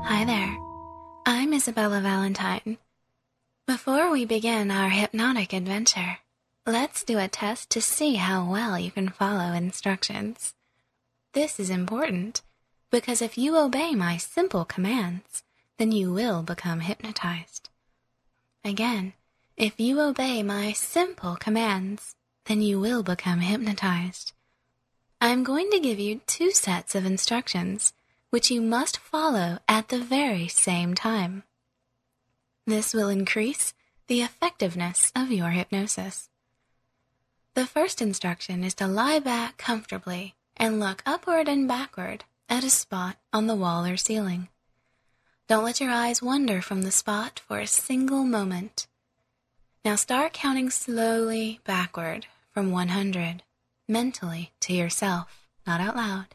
Hi there, I'm Isabella Valentine. Before we begin our hypnotic adventure, let's do a test to see how well you can follow instructions. This is important because if you obey my simple commands, then you will become hypnotized. Again, if you obey my simple commands, then you will become hypnotized. I'm going to give you 2 sets of instructions, which you must follow at the very same time. This will increase the effectiveness of your hypnosis. The first instruction is to lie back comfortably and look upward and backward at a spot on the wall or ceiling. Don't let your eyes wander from the spot for a single moment. Now start counting slowly backward from 100, mentally to yourself, not out loud.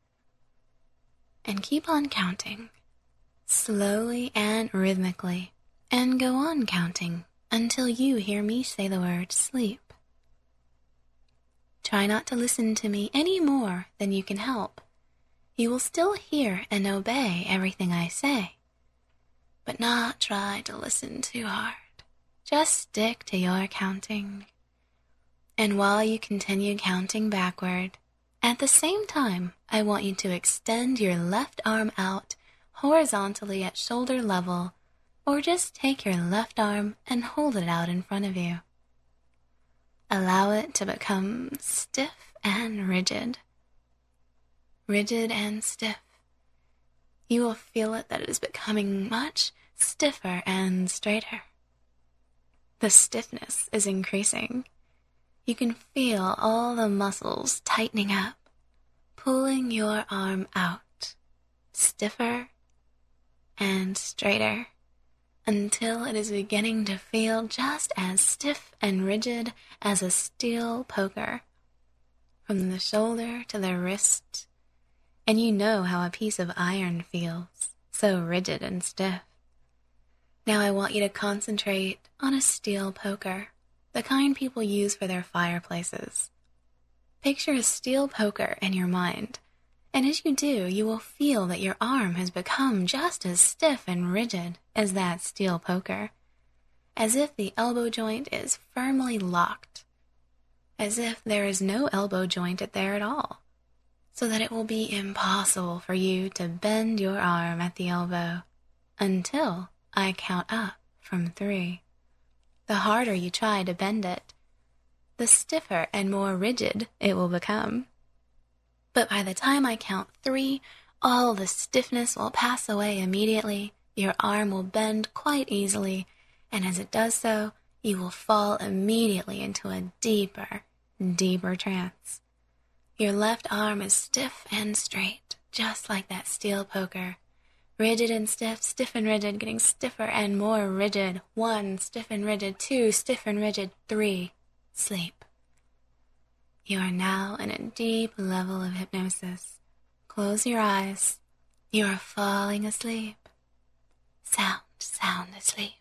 And keep on counting, slowly and rhythmically, and go on counting until you hear me say the word sleep. Try not to listen to me any more than you can help. You will still hear and obey everything I say, but not try to listen too hard. Just stick to your counting. And while you continue counting backward, at the same time, I want you to extend your left arm out horizontally at shoulder level, or just take your left arm and hold it out in front of you. Allow it to become stiff and rigid. Rigid and stiff. You will feel it that it is becoming much stiffer and straighter. The stiffness is increasing. You can feel all the muscles tightening up, pulling your arm out, stiffer and straighter, until it is beginning to feel just as stiff and rigid as a steel poker, from the shoulder to the wrist, and you know how a piece of iron feels, so rigid and stiff. Now I want you to concentrate on a steel poker, the kind people use for their fireplaces. Picture a steel poker in your mind, and as you do, you will feel that your arm has become just as stiff and rigid as that steel poker, as if the elbow joint is firmly locked, as if there is no elbow joint there at all, so that it will be impossible for you to bend your arm at the elbow until I count up from 3. The harder you try to bend it, the stiffer and more rigid it will become. But by the time I count 3, all the stiffness will pass away immediately, your arm will bend quite easily, and as it does so, you will fall immediately into a deeper, deeper trance. Your left arm is stiff and straight, just like that steel poker. Rigid and stiff, stiff and rigid, getting stiffer and more rigid. 1, stiff and rigid. 2, stiff and rigid. 3, sleep. You are now in a deep level of hypnosis. Close your eyes. You are falling asleep. Sound asleep.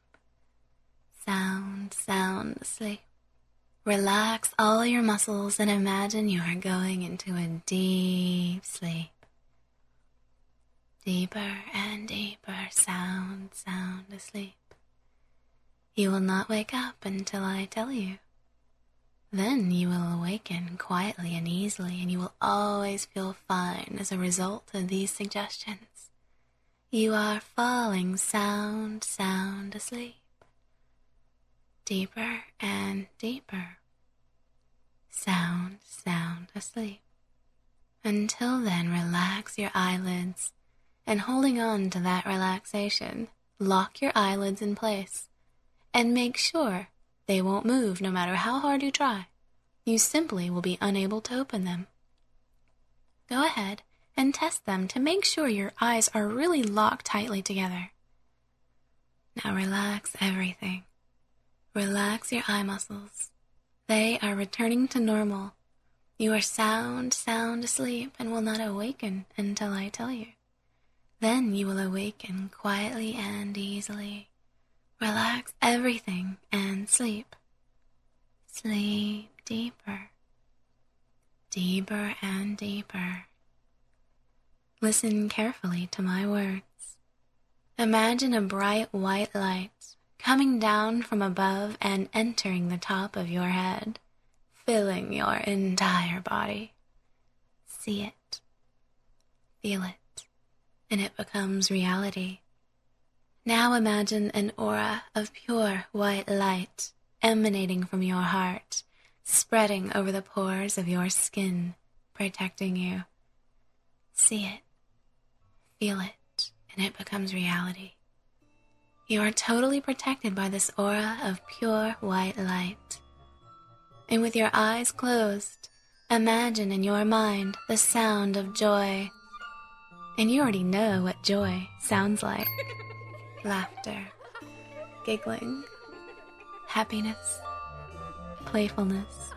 Sound asleep. Relax all your muscles and imagine you are going into a deep sleep. Deeper and deeper, sound asleep. You will not wake up until I tell you. Then you will awaken quietly and easily, and you will always feel fine as a result of these suggestions. You are falling sound asleep. Deeper and deeper. Sound asleep. Until then, relax your eyelids. And holding on to that relaxation, lock your eyelids in place and make sure they won't move no matter how hard you try. You simply will be unable to open them. Go ahead and test them to make sure your eyes are really locked tightly together. Now relax everything. Relax your eye muscles. They are returning to normal. You are sound asleep and will not awaken until I tell you. Then you will awaken quietly and easily. Relax everything and sleep. Sleep deeper. Deeper and deeper. Listen carefully to my words. Imagine a bright white light coming down from above and entering the top of your head, filling your entire body. See it, feel it, and it becomes reality. Now imagine an aura of pure white light emanating from your heart, spreading over the pores of your skin, protecting you. See it, feel it, and it becomes reality. You are totally protected by this aura of pure white light. And with your eyes closed, imagine in your mind the sound of joy. And you already know what joy sounds like. Laughter, giggling, happiness, playfulness.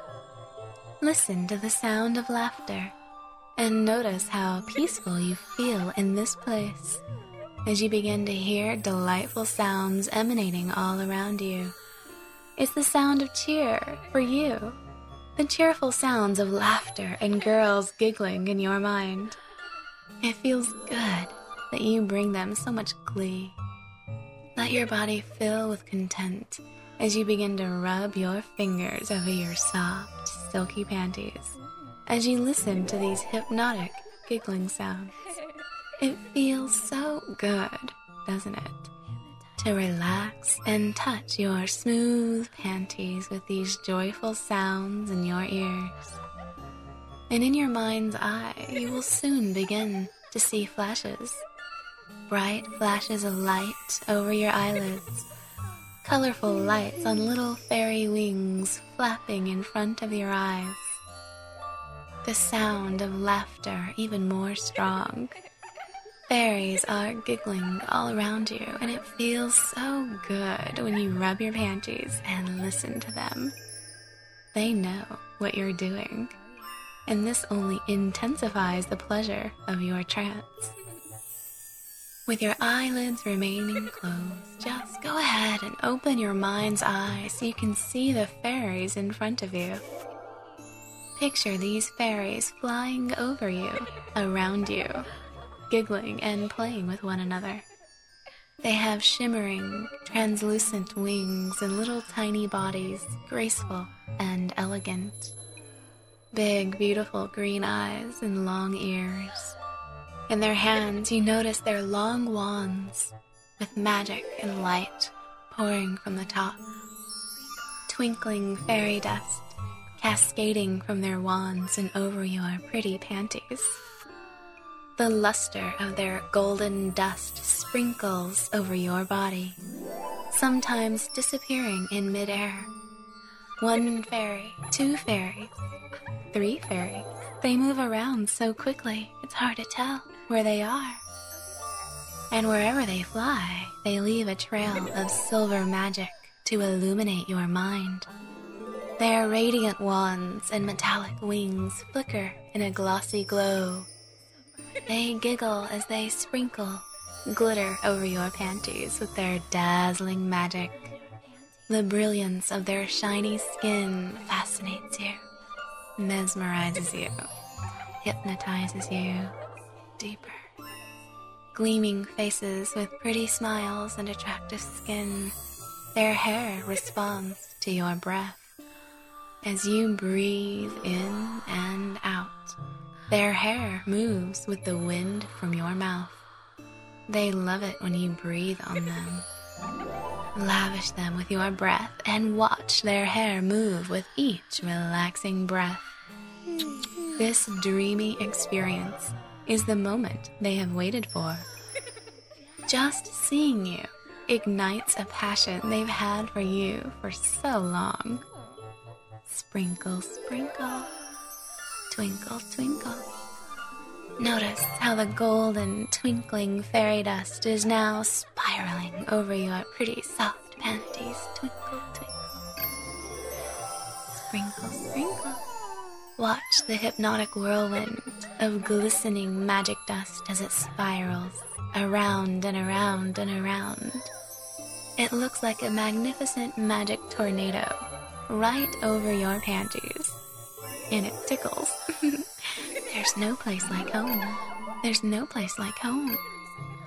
Listen to the sound of laughter and notice how peaceful you feel in this place as you begin to hear delightful sounds emanating all around you. It's the sound of cheer for you, the cheerful sounds of laughter and girls giggling in your mind. It feels good that you bring them so much glee. Let your body fill with content as you begin to rub your fingers over your soft, silky panties as you listen to these hypnotic giggling sounds. It feels so good, doesn't it? To relax and touch your smooth panties with these joyful sounds in your ears. And in your mind's eye, you will soon begin to see flashes. Bright flashes of light over your eyelids. Colorful lights on little fairy wings flapping in front of your eyes. The sound of laughter even more strong. Fairies are giggling all around you, and it feels so good when you rub your panties and listen to them. They know what you're doing, and this only intensifies the pleasure of your trance. With your eyelids remaining closed, just go ahead and open your mind's eye so you can see the fairies in front of you. Picture these fairies flying over you, around you, giggling and playing with one another. They have shimmering, translucent wings and little tiny bodies, graceful and elegant. Big, beautiful green eyes and long ears. In their hands, you notice their long wands with magic and light pouring from the top. Twinkling fairy dust cascading from their wands and over your pretty panties. The luster of their golden dust sprinkles over your body, sometimes disappearing in midair. One fairy, two fairies, three fairies. They move around so quickly, it's hard to tell where they are. And wherever they fly, they leave a trail of silver magic to illuminate your mind. Their radiant wands and metallic wings flicker in a glossy glow. They giggle as they sprinkle glitter over your panties with their dazzling magic. The brilliance of their shiny skin fascinates you, mesmerizes you, hypnotizes you deeper. Gleaming faces with pretty smiles and attractive skin. Their hair responds to your breath. As you breathe in and out, their hair moves with the wind from your mouth. They love it when you breathe on them. Lavish them with your breath and watch their hair move with each relaxing breath. This dreamy experience is the moment they have waited for. Just seeing you ignites a passion they've had for you for so long. Sprinkle, sprinkle, twinkle, twinkle. Notice how the golden, twinkling fairy dust is now spiraling over your pretty soft panties. Twinkle, twinkle. Sprinkle, sprinkle. Watch the hypnotic whirlwind of glistening magic dust as it spirals around and around and around. It looks like a magnificent magic tornado right over your panties. And it tickles. There's no place like home. There's no place like home.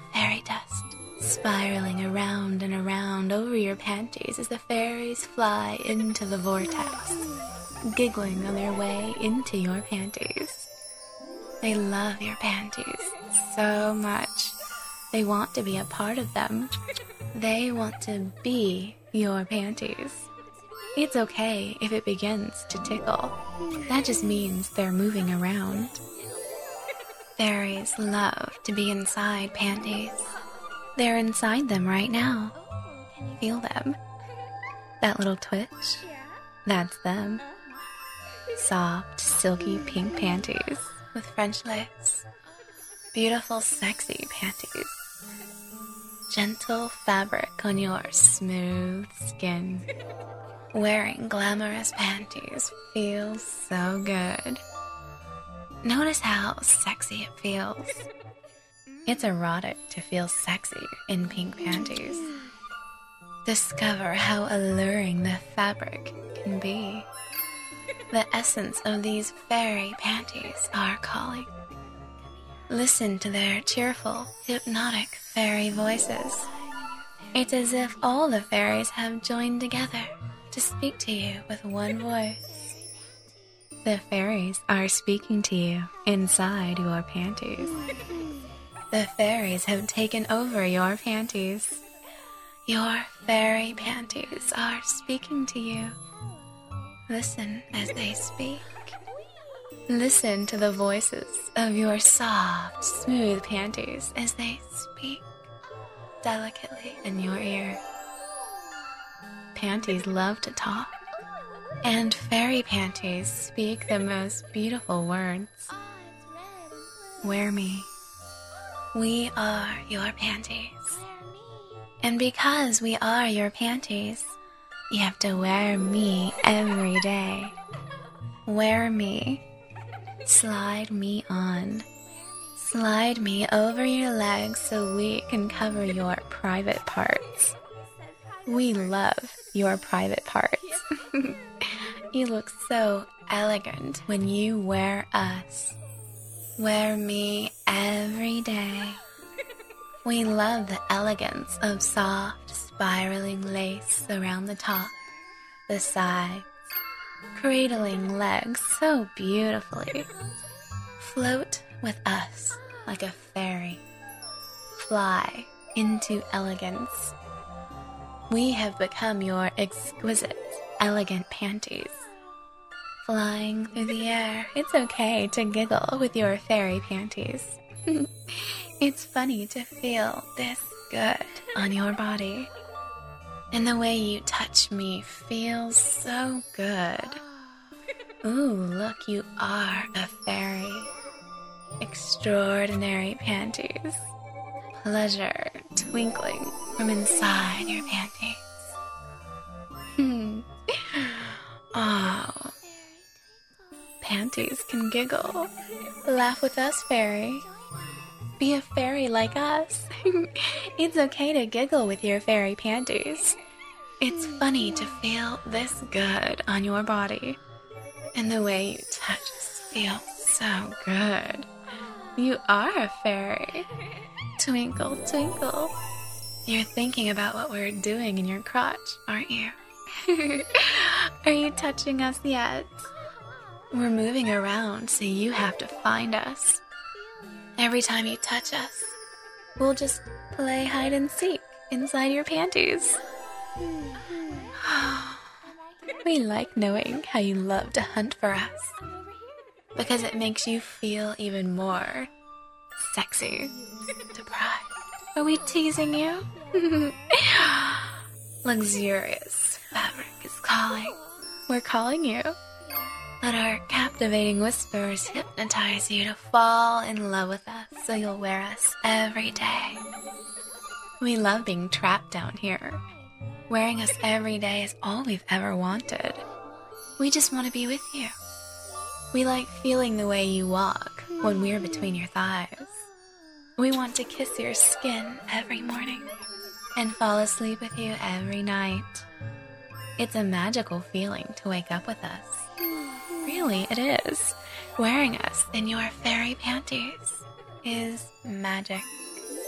fairy dust spiraling around and around over your panties as the fairies fly into the vortex, giggling on their way into your panties. They love your panties so much. They want to be a part of them. They want to be your panties. It's okay if it begins to tickle. That just means they're moving around. Fairies love to be inside panties. They're inside them right now. Feel them. That little twitch, that's them. Soft, silky pink panties with French lace. Beautiful, sexy panties. Gentle fabric on your smooth skin. Wearing glamorous panties feels so good. Notice how sexy it feels. It's erotic to feel sexy in pink panties. Discover how alluring the fabric can be. The essence of these fairy panties are calling. Listen to their cheerful, hypnotic fairy voices. It's as if all the fairies have joined together to speak to you with one voice. The fairies are speaking to you inside your panties. The fairies have taken over your panties. Your fairy panties are speaking to you. Listen as they speak. Listen to the voices of your soft, smooth panties as they speak delicately in your ear. Panties love to talk, and fairy panties speak the most beautiful words. Wear me. We are your panties. And because we are your panties, you have to wear me every day. Wear me. Slide me on. Slide me over your legs so we can cover your private parts. We love your private parts. You look so elegant when you wear us. Wear me every day. We love the elegance of soft, spiraling lace around the top, the sides, cradling legs so beautifully. Float with us like a fairy. Fly into elegance. We have become your exquisite, elegant panties. Flying through the air, it's okay to giggle with your fairy panties. It's funny to feel this good on your body. And the way you touch me feels so good. Ooh, look, you are a fairy. Extraordinary panties. Pleasure twinkling from inside your panties. Oh, panties can giggle. Laugh with us, fairy. Be a fairy like us. It's okay to giggle with your fairy panties. It's funny to feel this good on your body. And the way you touch us feels so good. You are a fairy. Twinkle, twinkle. You're thinking about what we're doing in your crotch, aren't you? Are you touching us yet? We're moving around, so you have to find us. Every time you touch us, we'll just play hide and seek inside your panties. We like knowing how you love to hunt for us, because it makes you feel even more sexy. Deprived. Are we teasing you? Luxurious fabric is calling. We're calling you. Let our captivating whispers hypnotize you to fall in love with us so you'll wear us every day. We love being trapped down here. Wearing us every day is all we've ever wanted. We just want to be with you. We like feeling the way you walk when we're between your thighs. We want to kiss your skin every morning and fall asleep with you every night. It's a magical feeling to wake up with us. Really, it is. Wearing us in your fairy panties is magic.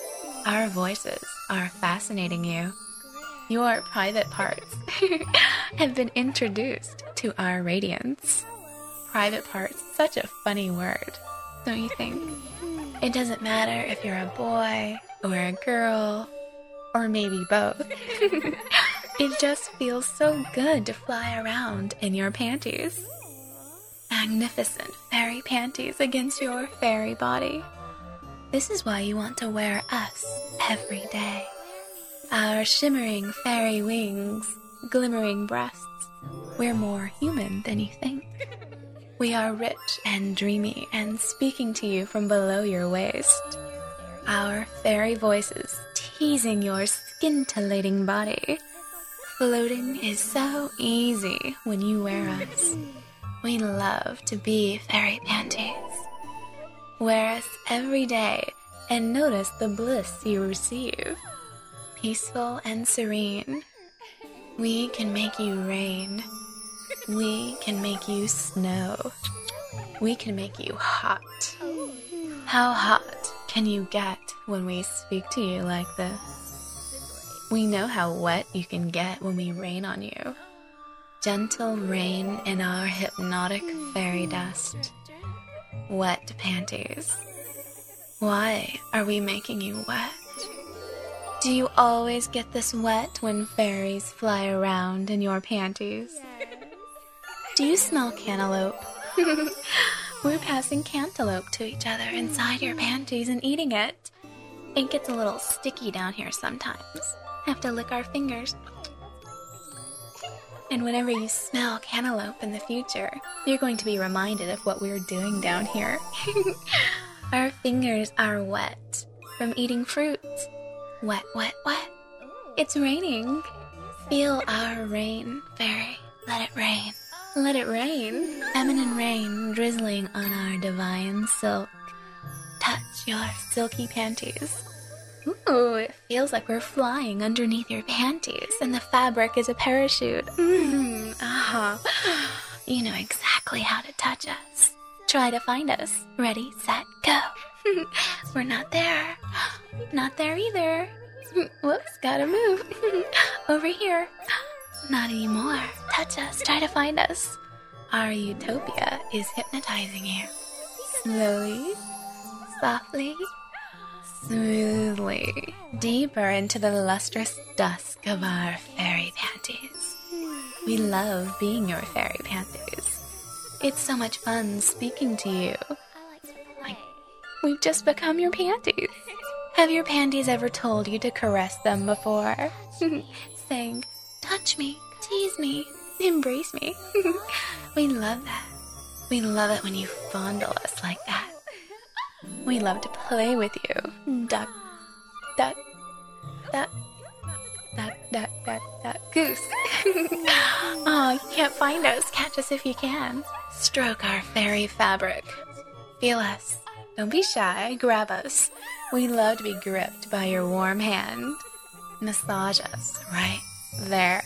our voices are fascinating you. Your private parts have been introduced to our radiance. Private parts, such a funny word, don't you think? It doesn't matter if you're a boy or a girl, or maybe both. It just feels so good to fly around in your panties. Magnificent fairy panties against your fairy body. This is why you want to wear us every day. Our shimmering fairy wings, glimmering breasts. We're more human than you think. We are rich and dreamy and speaking to you from below your waist. Our fairy voices teasing your scintillating body. Floating is so easy when you wear us. We love to be fairy panties. Wear us every day and notice the bliss you receive. Peaceful and serene. We can make you rain. We can make you snow. We can make you hot. How hot can you get when we speak to you like this? We know how wet you can get when we rain on you. Gentle rain in our hypnotic fairy dust. Wet panties. Why are we making you wet? Do you always get this wet when fairies fly around in your panties? Do you smell cantaloupe? We're passing cantaloupe to each other inside your panties and eating it. It gets a little sticky down here sometimes. Have to lick our fingers. And whenever you smell cantaloupe in the future, you're going to be reminded of what we're doing down here. Our fingers are wet from eating fruits. Wet, wet, wet. It's raining. Feel our rain, fairy. Let it rain. Let it rain. Feminine rain drizzling on our divine silk. Touch your silky panties. Ooh, it feels like we're flying underneath your panties and the fabric is a parachute. You know exactly how to touch us. Try to find us. Ready, set, go. We're not there. Not there either. Whoops, gotta move. Over here. Not anymore. Touch us. Try to find us. Our utopia is hypnotizing you. Slowly, softly, smoothly, deeper into the lustrous dusk of our fairy panties. We love being your fairy panties. It's so much fun speaking to you. We've just become your panties. Have your panties ever told you to caress them before? Saying, touch me, tease me, embrace me. We love that. We love it when you fondle us like that. We love to play with you. Duck, duck, duck, duck, duck, duck, duck, goose. Oh, you can't find us. Catch us if you can. Stroke our fairy fabric. Feel us. Don't be shy. Grab us. We love to be gripped by your warm hand. Massage us right there.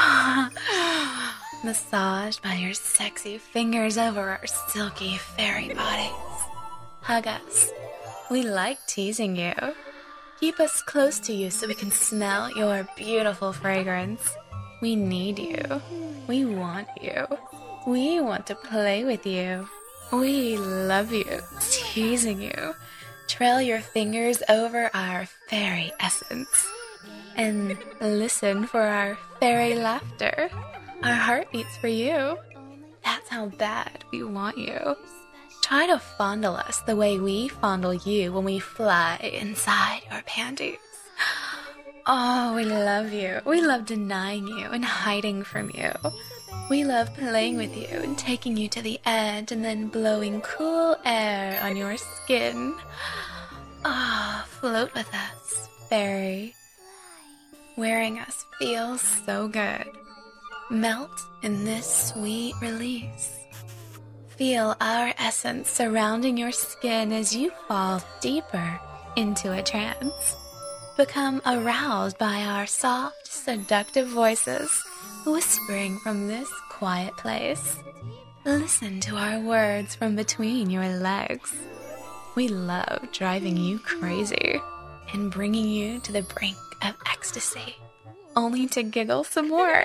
Massaged by your sexy fingers over our silky fairy bodies. Hug us. We like teasing you. Keep us close to you so we can smell your beautiful fragrance. We need you. We want you. We want to play with you. We love you, teasing you. Trail your fingers over our fairy essence. And listen for our fairy laughter. Our heart beats for you. That's how bad we want you. Try to fondle us the way we fondle you when we fly inside your panties. Oh, we love you. We love denying you and hiding from you. We love playing with you and taking you to the edge and then blowing cool air on your skin. Ah, float with us, fairy. Wearing us feels so good. Melt in this sweet release. Feel our essence surrounding your skin as you fall deeper into a trance. Become aroused by our soft, seductive voices, whispering from this quiet place. Listen to our words from between your legs. We love driving you crazy. and bringing you to the brink of ecstasy, only to giggle some more.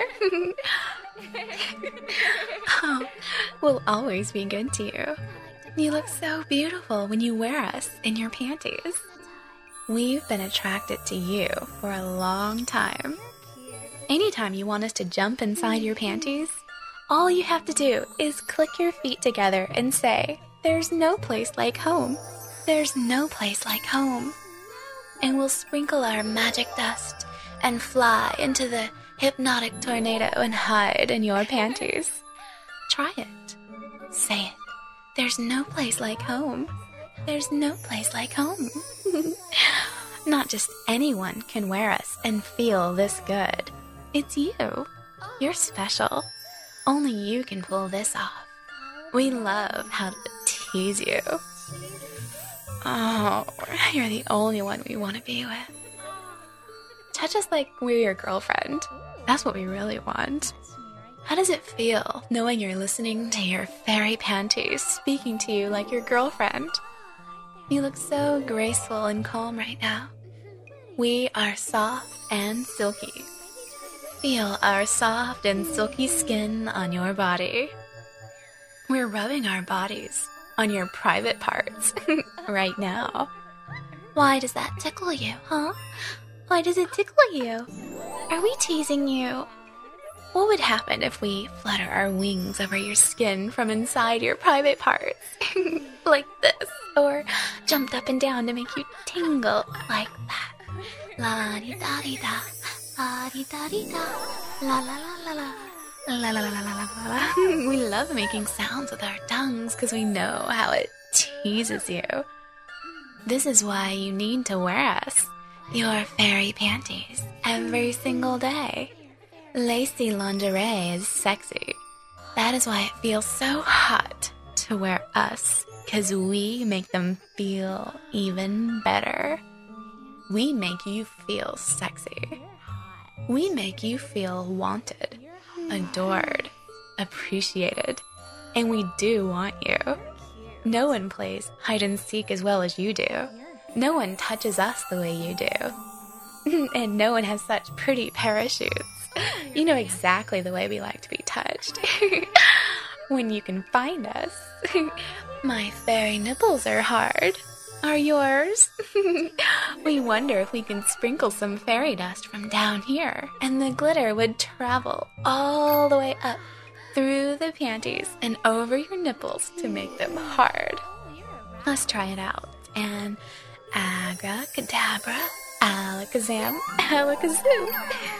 Oh, we'll always be good to you. You look so beautiful when you wear us in your panties. We've been attracted to you for a long time. Anytime you want us to jump inside your panties, all you have to do is click your feet together and say, "There's no place like home. There's no place like home." And we'll sprinkle our magic dust and fly into the hypnotic tornado and hide in your panties. Try it. Say it. There's no place like home. There's no place like home. Not just anyone can wear us and feel this good. It's you. You're special. Only you can pull this off. We love how to tease you. Oh, you're the only one we want to be with. Touch us like we're your girlfriend. That's what we really want. How does it feel knowing you're listening to your fairy panties speaking to you like your girlfriend? You look so graceful and calm right now. We are soft and silky. Feel our soft and silky skin on your body. We're rubbing our bodies on your private parts right now. Why does that tickle you, huh? Why does it tickle you? Are we teasing you? What would happen if we flutter our wings over your skin from inside your private parts? Like this. Or jumped up and down to make you tingle like that. La-di-da-di-da. La-di-da-di-da. La-la-la-la-la. La la la la la la la. We love making sounds with our tongues because we know how it teases you. This is why you need to wear us, your fairy panties, every single day. Lacy lingerie is sexy. That is why it feels so hot to wear us, because we make them feel even better. We make you feel sexy. We make you feel wanted, adored, appreciated, and we do want you. No one plays hide and seek as well as you do. No one touches us the way you do. And no one has such pretty parachutes. You know exactly the way we like to be touched. When you can find us. My fairy nipples are hard. Are yours? We wonder if we can sprinkle some fairy dust from down here, and the glitter would travel all the way up through the panties and over your nipples to make them hard. Let's try it out. And abracadabra, alakazam, alakazoo.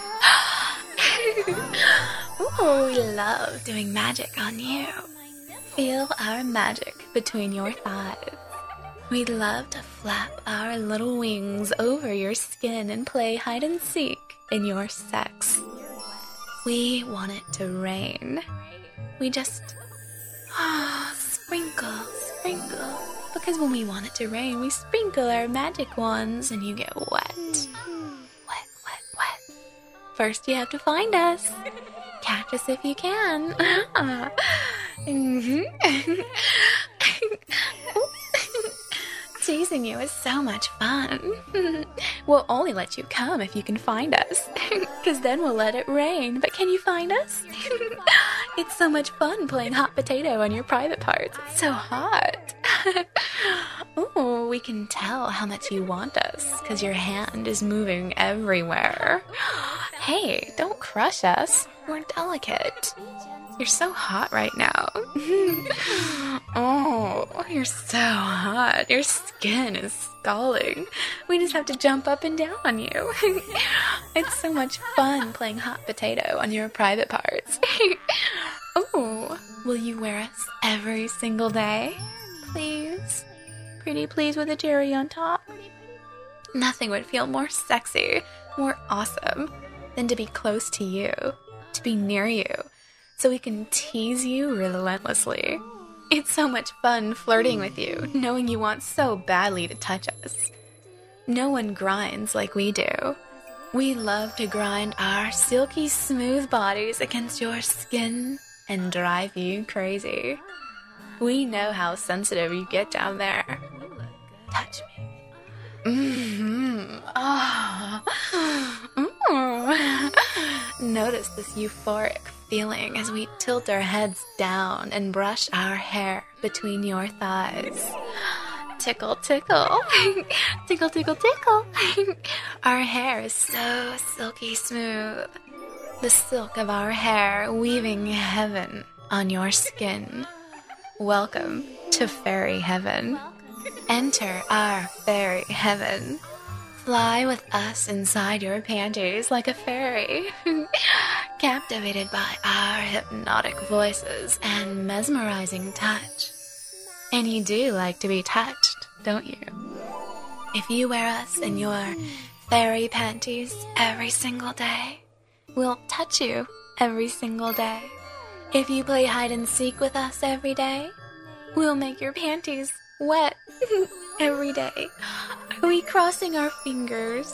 Ooh, we love doing magic on you. Feel our magic between your thighs. We'd love to flap our little wings over your skin and play hide and seek in your sex. We want it to rain. We just sprinkle, sprinkle. Because when we want it to rain, we sprinkle our magic wands and you get wet. Wet, wet, wet. First you have to find us. Catch us if you can. Teasing you is so much fun. We'll only let you come if you can find us, because then we'll let it rain. But can you find us? It's so much fun playing hot potato on your private parts. It's so hot. Ooh, we can tell how much you want us, because your hand is moving everywhere. Hey, don't crush us. We're delicate. You're so hot right now. Oh, you're so hot. Your skin is scalding. We just have to jump up and down on you. It's so much fun playing hot potato on your private parts. Oh, will you wear us every single day? Please? Pretty please with a cherry on top? Nothing would feel more sexy, more awesome than to be close to you, to be near you, so we can tease you relentlessly. It's so much fun flirting with you, knowing you want so badly to touch us. No one grinds like we do. We love to grind our silky smooth bodies against your skin and drive you crazy. We know how sensitive you get down there. Touch me. Notice this euphoric feeling as we tilt our heads down and brush our hair between your thighs. Tickle, tickle. Tickle, tickle, tickle. Our hair is so silky smooth. The silk of our hair weaving heaven on your skin. Welcome to fairy heaven. Enter our fairy heaven. Fly with us inside your panties like a fairy. Captivated by our hypnotic voices and mesmerizing touch. And you do like to be touched, don't you? If you wear us in your fairy panties every single day, we'll touch you every single day. If you play hide and seek with us every day, we'll make your panties wet every day. Are we crossing our fingers?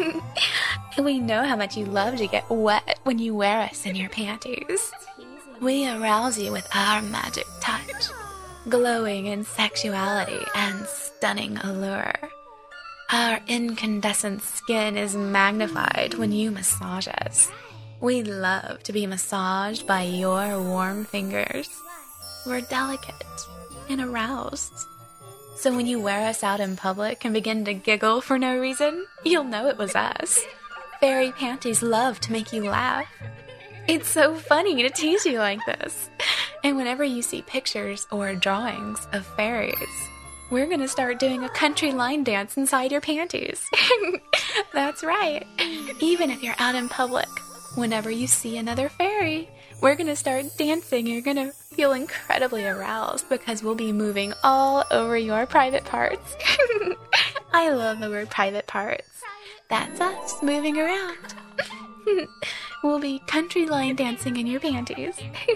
We know how much you love to get wet when you wear us in your panties. We arouse you with our magic touch, glowing in sexuality and stunning allure. Our incandescent skin is magnified when you massage us. We love to be massaged by your warm fingers. We're delicate and aroused. So when you wear us out in public and begin to giggle for no reason, you'll know it was us. Fairy panties love to make you laugh. It's so funny to tease you like this. And whenever you see pictures or drawings of fairies, we're gonna start doing a country line dance inside your panties. That's right. Even if you're out in public, whenever you see another fairy, we're gonna start dancing. You're gonna feel incredibly aroused because we'll be moving all over your private parts. I love the word private parts. That's us moving around. We'll be country line dancing in your panties.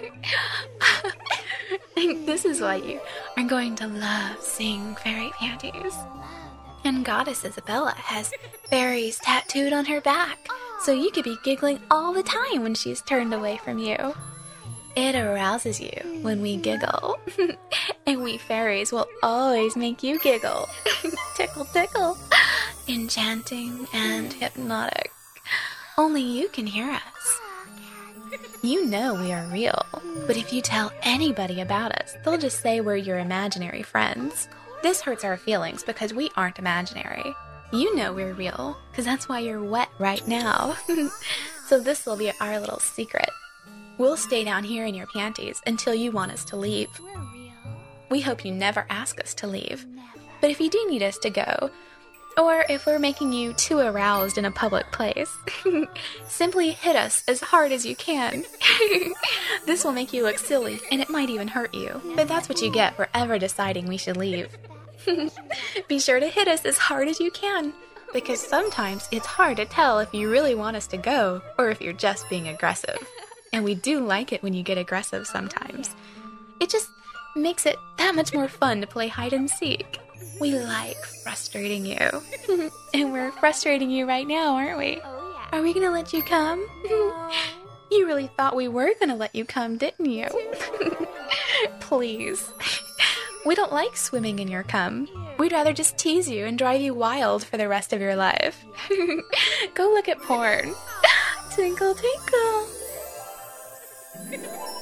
This is why you are going to love seeing fairy panties. And Goddess Isabella has fairies tattooed on her back, so you could be giggling all the time when she's turned away from you. It arouses you when we giggle, and we fairies will always make you giggle. Tickle, tickle. Enchanting and hypnotic. Only you can hear us. You know we are real, but if you tell anybody about us, they'll just say we're your imaginary friends. This hurts our feelings because we aren't imaginary. You know we're real, because that's why you're wet right now. So this will be our little secret. We'll stay down here in your panties until you want us to leave. We hope you never ask us to leave. But if you do need us to go, or if we're making you too aroused in a public place, simply hit us as hard as you can. This will make you look silly, and it might even hurt you. But that's what you get for ever deciding we should leave. Be sure to hit us as hard as you can, because sometimes it's hard to tell if you really want us to go, or if you're just being aggressive. And we do like it when you get aggressive sometimes. It just makes it that much more fun to play hide and seek. We like frustrating you. And we're frustrating you right now, aren't we? Are we gonna let you come? You really thought we were gonna let you come, didn't you? Please. We don't like swimming in your cum. We'd rather just tease you and drive you wild for the rest of your life. Go look at porn. Twinkle, twinkle.